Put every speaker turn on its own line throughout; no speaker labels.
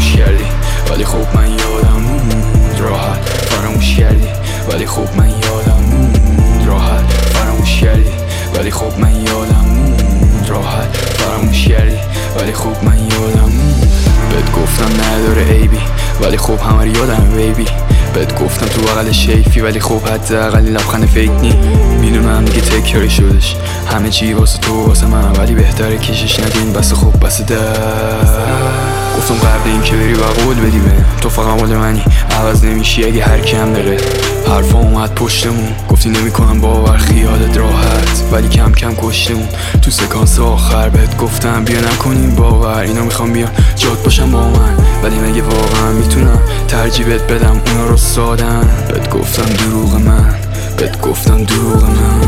فراموش کردی ولی خب من یادم موند راحت فراموش کردی ولی خب من یادم موند راحت فراموش کردی ولی خب من یادم موند راحت فراموش کردی ولی خب من یادم موند بهت گفتم نداره عیبی ولی خب همه رو یادم بیبی بهت گفتم تو بغل شیفی ولی خب حداقل لبخند فیک نی میدونم دیگه تکراری شدش همه چی واسه تو واسه من ولی بهتره کشش ندین بس خوب بس در گفتم قبل این که بری و قول بدی بهم تو فقط مال منی عوض نمیشی اگه هر کم داره حرفا اومد پشتمون گفتی نمیکنم باور خیالت راحت ولی کم کم کشتمون تو سکانس آخر بهت گفتم بیا نکنیم باور اینا میخوام بیان جات باشم با من ولی مگه واقعا میتونم ترجیبت بدم اونا رو سادن بهت گفتم دروغ من بهت گفتم دروغ من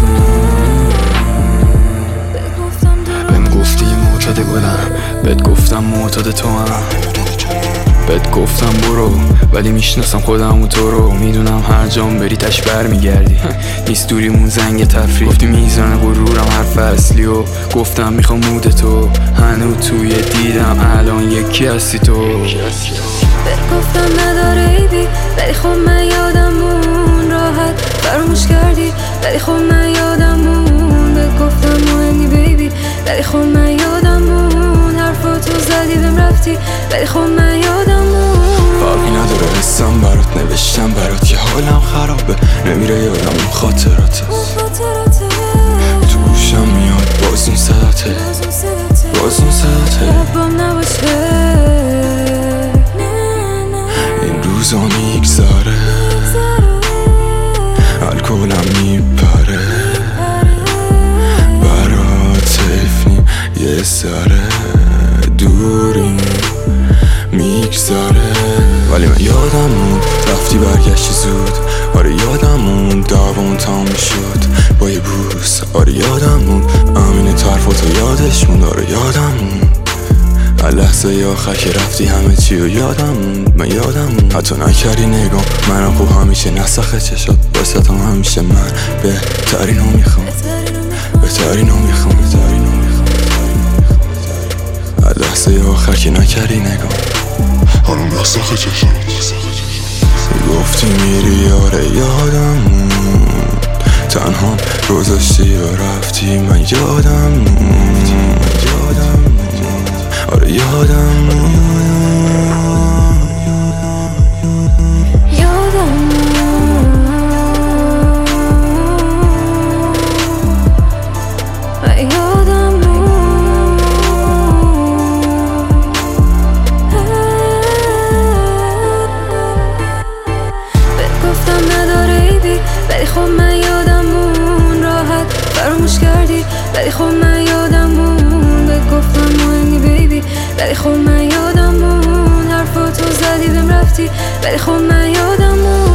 بهم گفتی معتاد گلم بهت گفتم معتاد تو هم بهت گفتم برو ولی میشناسم خودم و تو رو میدونم هر جام بری تش بر میگردی نیست دوریمون زنگ تفریح گفتی میزان غرورم حرف اصلی و گفتم میخوام مود تو هنو توی دیدم الان یکی هستی تو
بهت گفتم نداره عیبی ولی خب من یادم مون راحت فراموش کردی ولی خب من یادم مون بهت گفتم مهمی بیبی ولی خب من یادم مون حرفا تو زدی بهم رفتی ولی خب من یادم مون
فرقی نداره حسم برات نوشتم برات که حالم خرابه نمیره یادم اون خاطراته توشم میاد باز اون صداته باز اون صداته
لبام نباشه
این روزا میگذاره الکلم میپره برات حیفیم یه سره دوریم میگذاره ولی من یادمون رفتی برگشتی زود آره یادمون دعوامون تمام شد با یه بوس آره یادمون امین طرفاتو یادش موند آره یادمون لحظه آخر که رفتی همه چی و یادمون من یادمون حتی نکردی نگام منم خوب همیشه نسخه چشات باستم همیشه من بهترینو میخوام بهترینو میخوام لحظه آخر که نکردی نگام
حالا نسخه چشات
گفتی میری آره یادمون تنها گذاشتی و رفتی من یادمون آره یادمون
ولی خب من یادمون راحت فراموش کردی ولی خب من یادمون بهت گفتم مهمی بیبی ولی خب من یادمون حرفا تو زدی بهم رفتی ولی خب من یادمون